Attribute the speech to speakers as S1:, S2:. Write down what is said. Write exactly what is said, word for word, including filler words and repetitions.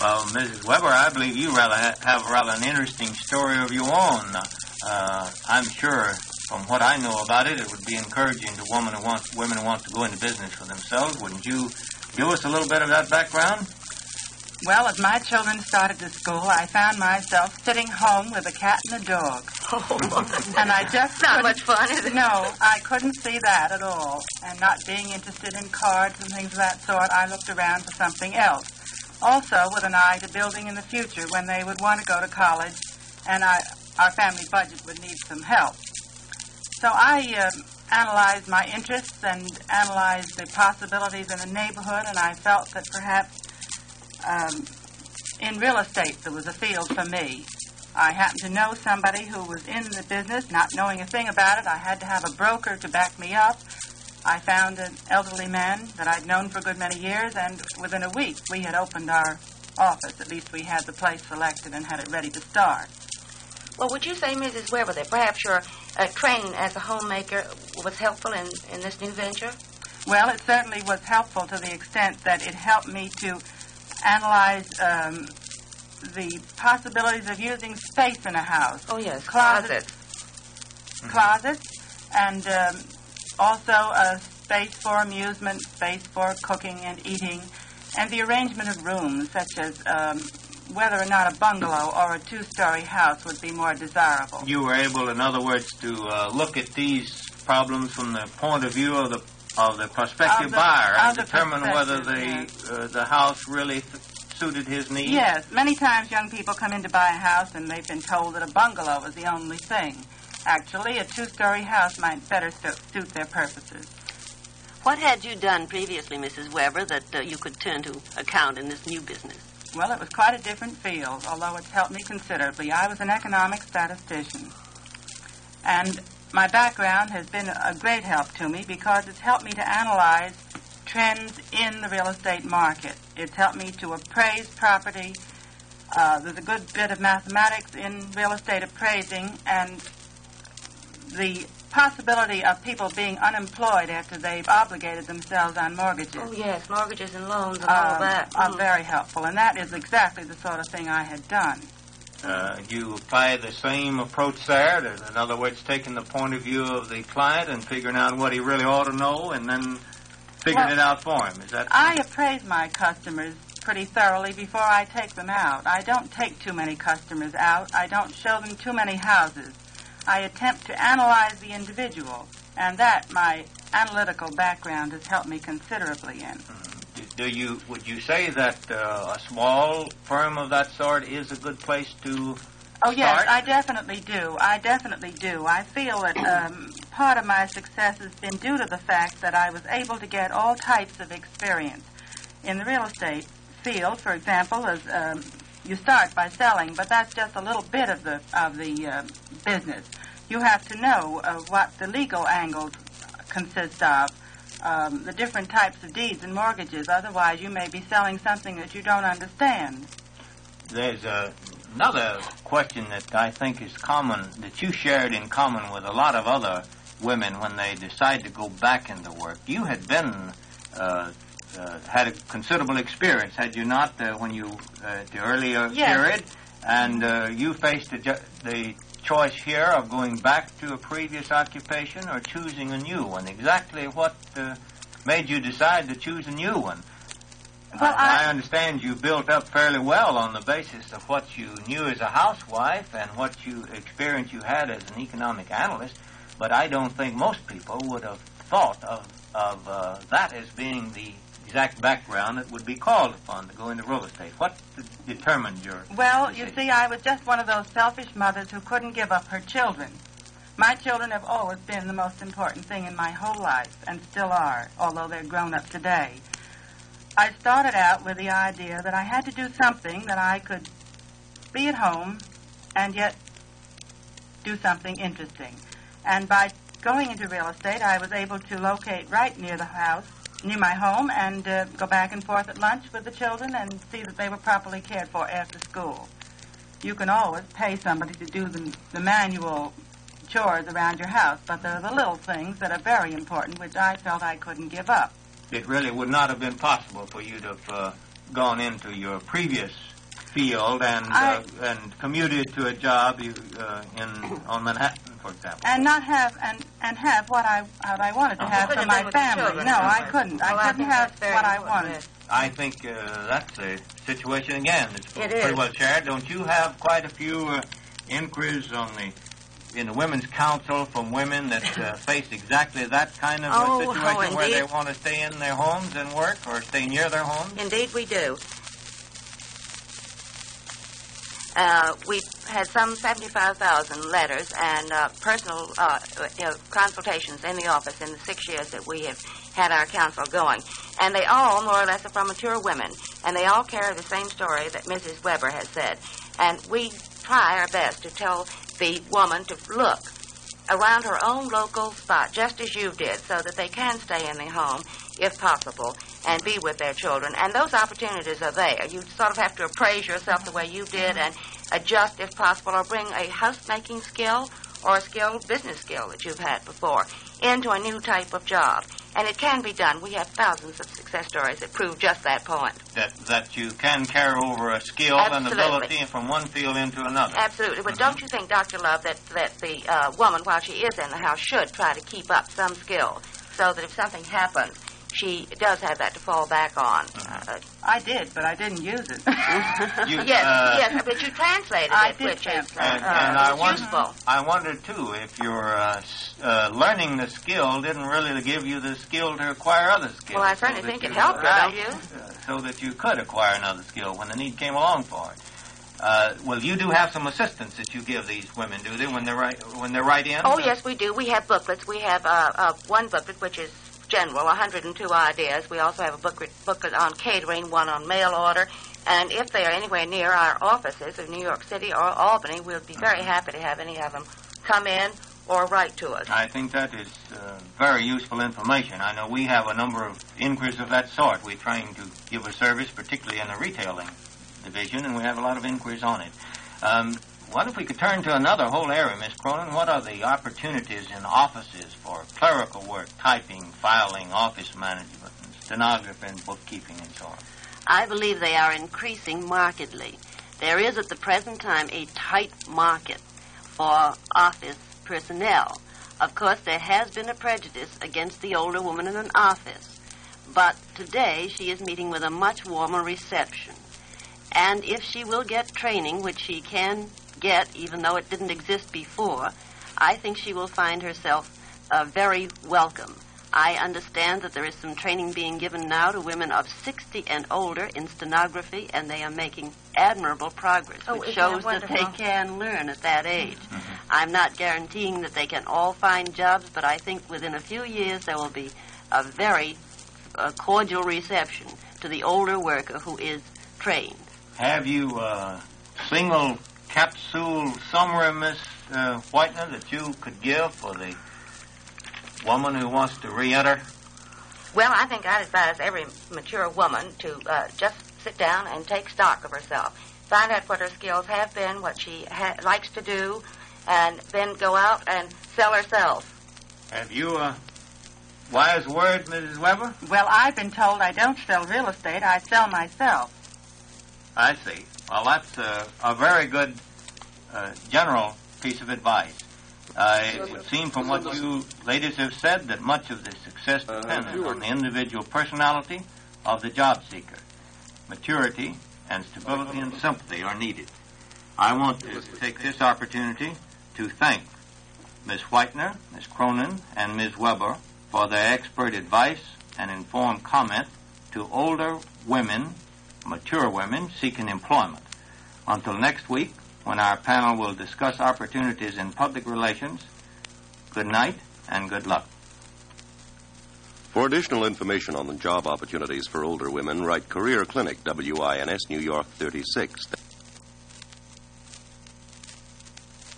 S1: Well, Missus Weber, I believe you rather ha- have rather an interesting story of your own. Uh, I'm sure, from what I know about it, it would be encouraging to women who want, women who want to go into business for themselves. Wouldn't you give us a little bit of that background?
S2: Well, as my children started to school, I found myself sitting home with a cat and a dog.
S3: Oh,
S2: and I just
S3: not much fun, is it?
S2: No, I couldn't see that at all. And not being interested in cards and things of that sort, I looked around for something else. Also, with an eye to building in the future when they would want to go to college, and I, our family budget would need some help. So I uh, analyzed my interests and analyzed the possibilities in the neighborhood, and I felt that perhaps Um, in real estate, there was a field for me. I happened to know somebody who was in the business, not knowing a thing about it. I had to have a broker to back me up. I found an elderly man that I'd known for a good many years, and within a week, we had opened our office. At least we had the place selected and had it ready to start.
S3: Well, would you say, Missus Weber, that perhaps your uh, training as a homemaker was helpful in, in this new venture?
S2: Well, it certainly was helpful to the extent that it helped me to analyze um, the possibilities of using space in a house.
S3: Oh, yes,
S2: closets.
S3: Closets,
S2: closets and um, also a space for amusement, space for cooking and eating, and the arrangement of rooms, such as um, whether or not a bungalow or a two-story house would be more desirable.
S1: You were able, in other words, to uh, look at these problems from the point of view of the of the prospective
S2: of the,
S1: buyer and
S2: the
S1: determine whether the
S2: yes.
S1: uh, the house really th- suited his needs?
S2: Yes. Many times young people come in to buy a house and they've been told that a bungalow is the only thing. Actually, a two-story house might better suit their purposes.
S4: What had you done previously, Missus Weber, that uh, you could turn to account in this new business?
S2: Well, it was quite a different field, although it's helped me considerably. I was an economic statistician. And my background has been a great help to me because it's helped me to analyze trends in the real estate market. It's helped me to appraise property. Uh, there's a good bit of mathematics in real estate appraising, and the possibility of people being unemployed after they've obligated themselves on mortgages.
S3: Oh, yes, mortgages and loans and
S2: um,
S3: all that.
S2: are
S3: Mm.
S2: very helpful, and that is exactly the sort of thing I had done.
S1: Uh, you apply the same approach there? In other words, taking the point of view of the client and figuring out what he really ought to know and then figuring
S2: Well,
S1: it out for him. Is that...
S2: I appraise my customers pretty thoroughly before I take them out. I don't take too many customers out. I don't show them too many houses. I attempt to analyze the individual, and that my analytical background has helped me considerably in.
S1: Mm. Do you, would you say that uh, a small firm of that sort is a good place to
S2: Oh, yes,
S1: start?
S2: I definitely do. I definitely do. I feel that um, part of my success has been due to the fact that I was able to get all types of experience. In the real estate field, for example, as um, you start by selling, but that's just a little bit of the of the uh, business. You have to know uh, what the legal angles consist of, um, the different types of deeds and mortgages. Otherwise, you may be selling something that you don't understand.
S1: There's a, another question that I think is common, that you shared in common with a lot of other women when they decide to go back into work. You had been, uh, uh, had a considerable experience, had you not, uh, when you, uh, the earlier
S2: Yes.
S1: period? And uh, you faced the, ju- the choice here of going back to a previous occupation or choosing a new one. Exactly what uh, made you decide to choose a new one?
S2: Well,
S1: I,
S2: I-
S1: I understand you built up fairly well on the basis of what you knew as a housewife and what you experience you had as an economic analyst, but I don't think most people would have thought of, of uh, that as being the exact background that would be called upon to go into real estate. What d- determined your
S2: Well, you
S1: decision?
S2: see, I was just one of those selfish mothers who couldn't give up her children. My children have always been the most important thing in my whole life, and still are, although they're grown up today. I started out with the idea that I had to do something that I could be at home and yet do something interesting. And by going into real estate, I was able to locate right near the house, near my home, and uh, go back and forth at lunch with the children and see that they were properly cared for after school. You can always pay somebody to do the, the manual chores around your house, but there are the little things that are very important, which I felt I couldn't give up.
S1: It really would not have been possible for you to have uh, gone into your previous field and
S2: I,
S1: uh, and commuted to a job you, uh, in on Manhattan, for example?
S2: And not have and, and have what I what I wanted to
S1: Uh-huh.
S2: have for my family. No, I couldn't.
S3: Well,
S2: I
S3: I
S2: couldn't
S3: think
S2: have
S3: that's very
S2: what I
S3: important.
S2: wanted.
S1: I think uh, that's a situation again that's
S3: It
S1: pretty
S3: is.
S1: well shared. Don't you have quite a few uh, inquiries on the in the Women's Council from women that uh, face exactly that kind of uh,
S3: Oh,
S1: situation
S3: oh,
S1: where they
S3: indeed.
S1: want to stay in their homes and work or stay near their homes?
S3: Indeed, we do. Uh, we've had some seventy-five thousand letters and uh, personal uh, you know, consultations in the office in the six years that we have had our council going. And they all, more or less, are from mature women. And they all carry the same story that Missus Weber has said. And we try our best to tell the woman to look around her own local spot, just as you did, so that they can stay in the home, if possible, and be with their children. And those opportunities are there. You sort of have to appraise yourself the way you did and adjust, if possible, or bring a housemaking skill or a skill, business skill that you've had before into a new type of job. And it can be done. We have thousands of success stories that prove just that point.
S1: That that you can carry over a skill
S3: Absolutely.
S1: and ability from one field into another.
S3: Absolutely. But
S1: Mhm.
S3: don't you think, Doctor Love, that, that the uh, woman, while she is in the house, should try to keep up some skill so that if something happens, she does have that to fall back on?
S1: Mhm.
S3: Uh,
S2: I did, but I didn't use it.
S1: You,
S3: yes,
S1: uh,
S3: yes, but you translated
S2: I
S3: it,
S2: did
S3: which is
S2: translate
S3: uh,
S1: And,
S3: uh,
S1: and I,
S3: is
S1: wonder,
S3: useful.
S1: I wonder, too, if your uh, s- uh, learning the skill didn't really give you the skill to acquire other skills.
S3: Well, I certainly
S1: so that
S3: think it
S1: you-
S3: helped her, don't you?
S1: Uh, so that you could acquire another skill when the need came along for it. Uh, well, you do have some assistance that you give these women, do they, when they're right, when they're right in?
S3: Oh, yes, we do. We have booklets. We have uh, uh, one booklet, which is general, one hundred two ideas. We also have a booklet, booklet on catering, one on mail order. And if they are anywhere near our offices in New York City or Albany, we'll be very
S1: Mhm.
S3: happy to have any of them come in or write to us.
S1: I think that is uh, very useful information. I know we have a number of inquiries of that sort. We're trying to give a service, particularly in the retailing division, and we have a lot of inquiries on it. Um, what if we could turn to another whole area, Miss Cronin? What are the opportunities in offices for clerical work, typing, filing, office management, and stenography, and bookkeeping, and so on?
S4: I believe they are increasing markedly. There is at the present time a tight market for office personnel. Of course, there has been a prejudice against the older woman in an office, but today she is meeting with a much warmer reception. And if she will get training, which she can get, even though it didn't exist before, I think she will find herself uh, very welcome. I understand that there is some training being given now to women of sixty and older in stenography, and they are making admirable progress,
S3: Oh,
S4: which
S3: isn't that
S4: shows that they
S3: wonderful?
S4: can learn at that age.
S1: Mm-hmm.
S4: I'm not guaranteeing that they can all find jobs, but I think within a few years there will be a very uh, cordial reception to the older worker who is trained.
S1: Have you a single capsule summary, Miss uh, Whitener, that you could give for the woman who wants to re-enter?
S3: Well, I think I'd advise every mature woman to uh, just sit down and take stock of herself. Find out what her skills have been, what she ha- likes to do, and then go out and sell herself.
S1: Have you a wise word, Missus Weber?
S2: Well, I've been told I don't sell real estate. I sell myself.
S1: I see. Well, that's uh, a very good uh, general piece of advice. Uh, it would seem from what you ladies have said that much of the success depends on the individual personality of the job seeker. Maturity and stability and sympathy are needed. I want to take this opportunity to thank Miss Whitener, Miss Cronin, and Miss Weber for their expert advice and informed comment to older women, mature women seeking employment. Until next week, when our panel will discuss opportunities in public relations, good night and good luck.
S5: For additional information on the job opportunities for older women, write Career Clinic, W I N S, New York thirty-six.